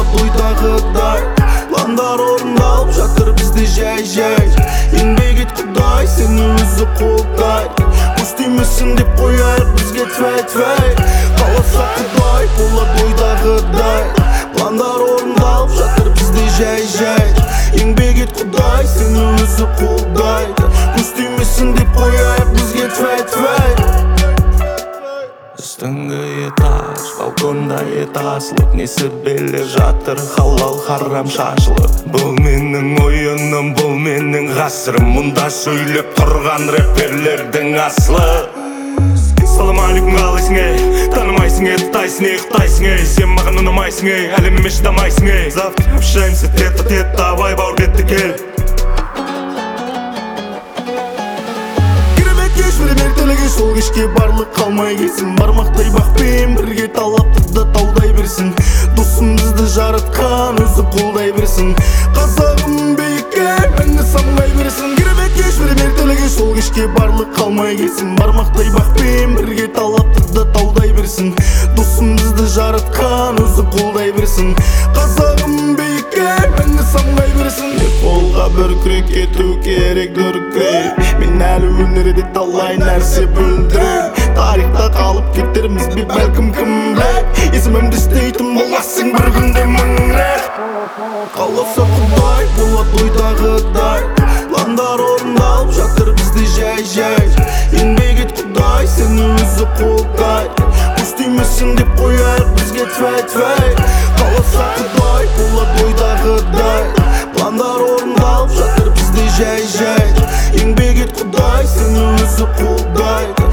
болады ойдағыдай. Пландар орындалып жатыр бізде жай-жай. Еңбек ет Құдай сені өзі қолдайды. Өстемесін деп қояйық бізге тфәй-тфәй. Қаласа Құдай болады ойдағыдай. Пландар орындалып жатыр бізде жай-жай. Еңбек ет Құдай сені өзі қолдайды. Өстемесін деп қояйық бізге тфәй-тфәй. Үстіңгі этаж, балконда етасылып, несі белі жатыр халал харам шашылып. Бұл менің ойыным, бұл менің ғасырым, мұнда сөйлеп тұрған рэперлердің аслы. Салам алейкум, қалайсың ей? Танымайсың ей, тұтайсың ей, құтайсың ей. Сен маған ұнамайсың ей, әлеміме шыдамайсың ей. Завтра общаемся тет-а-тет, давай бауыр бетті кел. Сол кешке барлық қалмай кетсін. Бармақтай бақпен бірге талапты да таудай берсін. Досым бізді жаратқан өзі қолдай берсін. Қазағым биікке мәңгі самғай берсін. Керемет кеш ертеліге сол кешке барлық қалмай кетсін. Бармақтай бақпен бірге талапты да таудай берсін. Досым бізді жаратқан өзі қолдай берсін. Қазағым биікке мәңгі самғай берсін. Қолға бір күрек ету керек дүркірек. Мен әлі өнерде талай нәрсе бүлдірем. Тарихта қалып кетерміз бе бәлкім кім білет. Есімімді істейтін боласың бір күнде мың рет. Қаласа Құдай болады ойдағыдай. Пландар орындалып жатыр бізде жай-жай. Еңбек ет Құдай сені өзі қолдайды. Өстемесін деп қояйық бізге тфәй-тфәй. Қаласа Құдай болады ойдағыдай. Пландар орындалып жатыр бізде жай-жай. Еңбек ет Құдай сені өзі қолдайды.